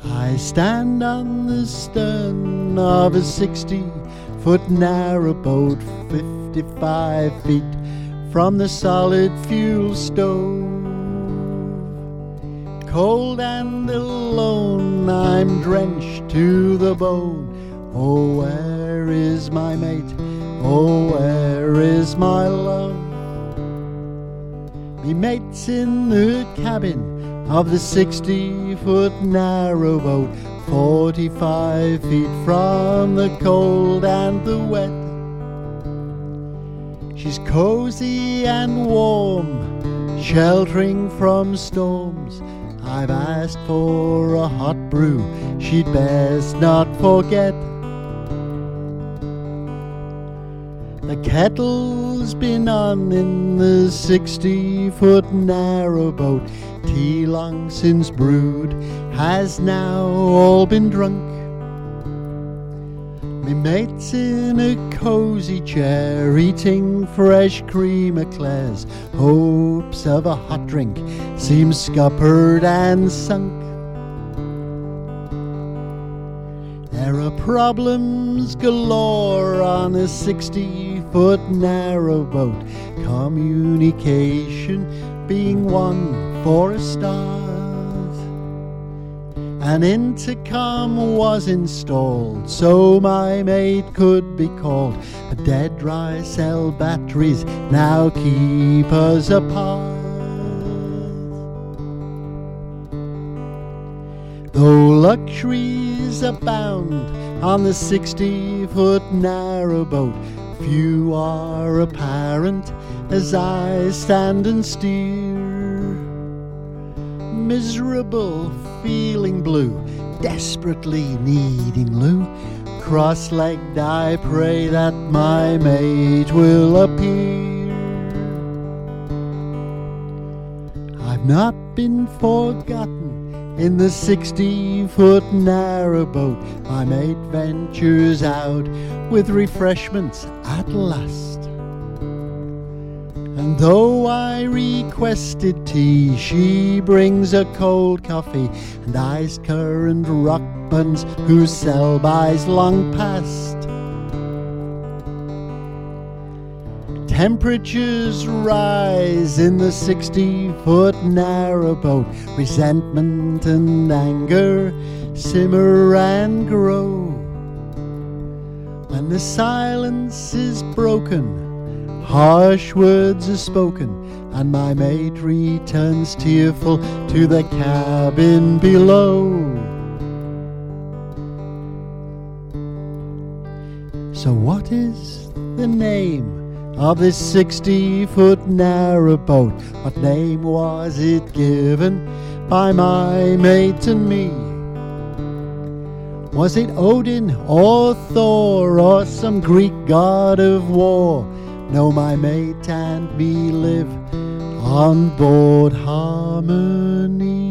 I stand on the stern of a 60-foot narrowboat, 55 feet from the solid fuel stove. Cold and alone, I'm drenched to the bone. Oh, where is my mate? Oh, where is my love? Me mate's in the cabin of the 60-foot narrowboat, 45 feet from the cold and the wet. She's cozy and warm, sheltering from storms. I've asked for a hot brew, she'd best not forget. The kettle's been on in the 60-foot narrowboat. Tea long since brewed has now all been drunk. Me mate's in a cozy chair, eating fresh cream eclairs. Hopes of a hot drink seem scuppered and sunk. There are problems galore on a 60-foot narrowboat, communication being one for a start. An intercom was installed so my mate could be called, but dead dry cell batteries now keep us apart. Though luxuries abound on the 60-foot narrowboat, few are apparent as I stand and steer. Miserable, feeling blue, desperately needing Lou. Cross-legged I pray that my mate will appear. I've not been forgotten in the 60-foot narrowboat. My mate ventures out with refreshments at last. And though I requested tea, she brings a cold coffee and iced currant rock buns whose sell-by's long past. Temperatures rise in the 60-foot narrowboat. Resentment and anger simmer and grow. When the silence is broken, harsh words are spoken, and my mate returns tearful to the cabin below. So what is the name of this 60-foot narrowboat? What name was it given by my mate and me? Was it Odin or Thor or some Greek god of war? No, my mate and me live on board Harmony.